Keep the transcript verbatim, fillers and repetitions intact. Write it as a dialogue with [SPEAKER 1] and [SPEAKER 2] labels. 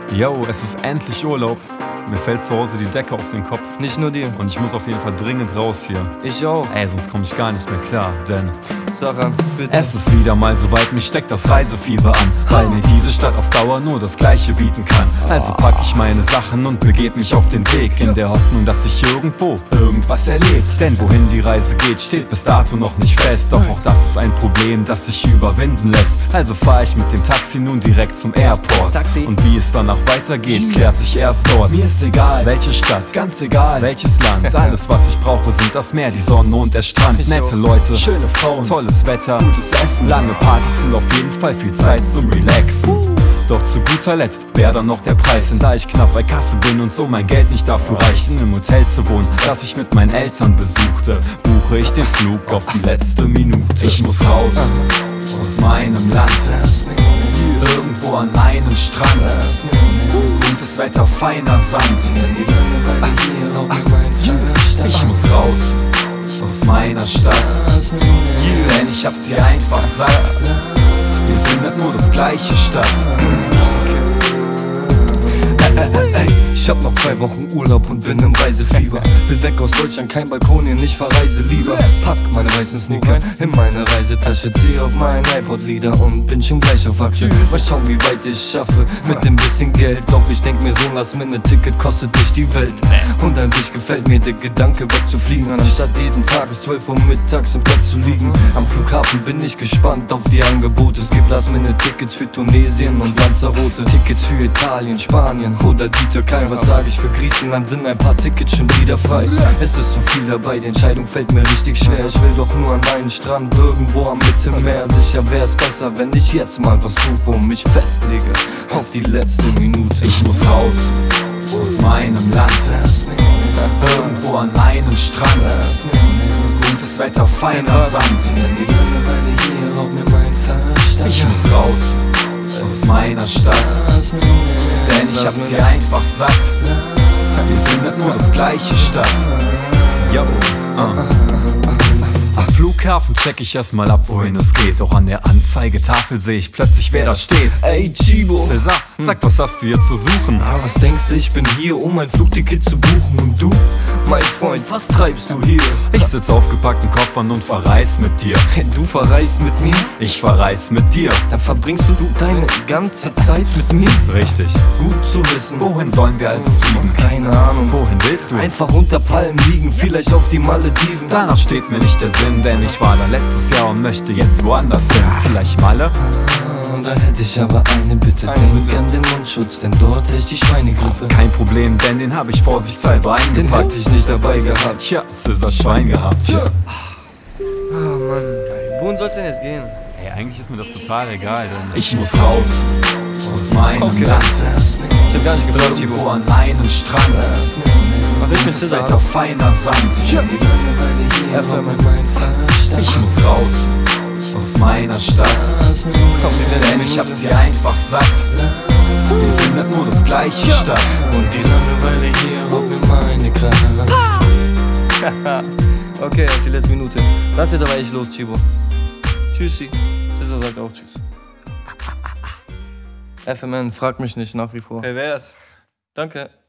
[SPEAKER 1] Yo, es ist endlich Urlaub. Mir fällt zu Hause die Decke auf den Kopf.
[SPEAKER 2] Nicht nur dir.
[SPEAKER 1] Und ich muss auf jeden Fall dringend raus hier.
[SPEAKER 2] Ich auch.
[SPEAKER 1] Ey, sonst komme ich gar nicht mehr klar, denn
[SPEAKER 2] Sag an, bitte.
[SPEAKER 1] es ist wieder mal soweit, mich steckt das Reisefieber an, weil mir diese Stadt auf Dauer nur das Gleiche bieten kann. Also pack ich meine Sachen und begeb mich auf den Weg, in der Hoffnung, dass ich irgendwo irgendwas erlebe. Denn wohin die Reise geht, steht bis dato noch nicht fest. Doch auch das ist ein Problem, das sich überwinden lässt. Also fahr ich mit dem Taxi nun direkt zum Airport. Und wie es danach weitergeht, klärt sich erst dort. Mir ist egal, welche Stadt, ganz egal, welches Land. Alles, was ich brauche, sind das Meer, die Sonne und der Strand. Nette Leute, schöne Frauen, tolles Wetter, gutes Essen, lange Partys und auf jeden Fall viel Zeit zum Relax. Doch zu guter Letzt wäre dann noch der Preis, denn da ich knapp bei Kasse bin und so mein Geld nicht dafür reicht, in einem Hotel zu wohnen, das ich mit meinen Eltern besuchte, buche ich den Flug auf die letzte Minute. Ich muss raus aus meinem Land, irgendwo an einen Strand, gutes Wetter, feiner Sand. Ich muss raus aus meiner Stadt, denn ich hab sie einfach satt. Hier findet nur das Gleiche statt.
[SPEAKER 2] Ich hab noch zwei Wochen Urlaub und bin im Reisefieber. Will weg aus Deutschland, kein Balkon, hier nicht verreise lieber. Pack meine weißen Sneaker in meine Reisetasche, zieh auf meinen iPod-Lieder und bin schon gleich auf Achse. Mal schauen, wie weit ich schaffe mit dem bisschen Geld. Doch ich denk mir so, lass mir ne Ticket, kostet nicht die Welt. Und an sich gefällt mir der Gedanke, wegzufliegen, anstatt jeden Tag bis zwölf Uhr mittags im Bett zu liegen. Am Flughafen bin ich gespannt auf die Angebote. Es gibt Last-Minute-Tickets für Tunesien und Lanzarote, Tickets für Italien, Spanien oder die Türkei. Was sag ich, für Griechenland sind ein paar Tickets schon wieder frei. Es ist so viel dabei, die Entscheidung fällt mir richtig schwer. Ich will doch nur an einen Strand, irgendwo am Mittelmeer. Sicher wär's besser, wenn ich jetzt mal was buche und mich festlege auf die letzte Minute.
[SPEAKER 1] Ich muss raus aus meinem Land, irgendwo an einen Strand, gutes Wetter, feiner Sand. Ich muss raus aus meiner Stadt, denn ich hab sie einfach satt. Hier findet nur das Gleiche statt. Yo, uh. Am Flughafen check ich erstmal ab, wohin es geht. Doch an der Anzeigetafel sehe ich plötzlich, wer da steht.
[SPEAKER 2] Ey Chibo,
[SPEAKER 1] Cesar, sag, was hast du hier zu suchen?
[SPEAKER 2] ah, was denkst du, ich bin hier, um ein Flugticket zu buchen. Und du, mein Freund, was treibst du hier?
[SPEAKER 1] Ich sitz auf gepackten Koffern und verreis mit dir.
[SPEAKER 2] Du verreist mit mir?
[SPEAKER 1] Ich verreis mit dir.
[SPEAKER 2] Dann verbringst du deine ganze Zeit mit mir?
[SPEAKER 1] Richtig.
[SPEAKER 2] Gut zu wissen.
[SPEAKER 1] Wohin sollen wir also fliegen?
[SPEAKER 2] Keine Ahnung.
[SPEAKER 1] Wohin willst du?
[SPEAKER 2] Einfach unter Palmen liegen, vielleicht auf die Malediven.
[SPEAKER 1] Danach steht mir nicht der Sinn, denn ich war da letztes Jahr und möchte jetzt woanders hin. Vielleicht Malle?
[SPEAKER 2] Und da hätte ich aber eine Bitte. Denk an den Mundschutz, denn dort ist die Schweinegrippe.
[SPEAKER 1] Kein Problem, denn den hab ich vorsichtshalber
[SPEAKER 2] Den
[SPEAKER 1] eingepackt.
[SPEAKER 2] hätte ich nicht dabei gehabt.
[SPEAKER 1] Tja, Cesar Schwein gehabt.
[SPEAKER 2] Tja. Ah Mann, ey, wohin soll's denn jetzt gehen?
[SPEAKER 1] Hey, eigentlich ist mir das total egal, denn ich muss raus aus meinem
[SPEAKER 2] Okay.
[SPEAKER 1] Land,
[SPEAKER 2] Ich hab gar nicht gefragt,
[SPEAKER 1] irgendwo
[SPEAKER 2] Chibo.
[SPEAKER 1] an einen Strand,
[SPEAKER 2] Mach ich mit
[SPEAKER 1] gutes
[SPEAKER 2] Cesar
[SPEAKER 1] Wetter,
[SPEAKER 2] an?
[SPEAKER 1] feiner Sand.
[SPEAKER 2] F M.
[SPEAKER 1] Ich muss raus aus meiner Stadt,
[SPEAKER 2] Komm, wir werden
[SPEAKER 1] denn ich hab sie einfach satt. Hier findet nur das Gleiche statt.
[SPEAKER 2] Und die Langeweile hier raubt mir meine Kraft. Okay, auf die letzte Minute. Lass jetzt aber echt los, Chibo. Tschüssi. Cesar sagt auch Tschüss. F M N, frag mich nicht nach wie vor.
[SPEAKER 3] Wer wär's?
[SPEAKER 2] Danke.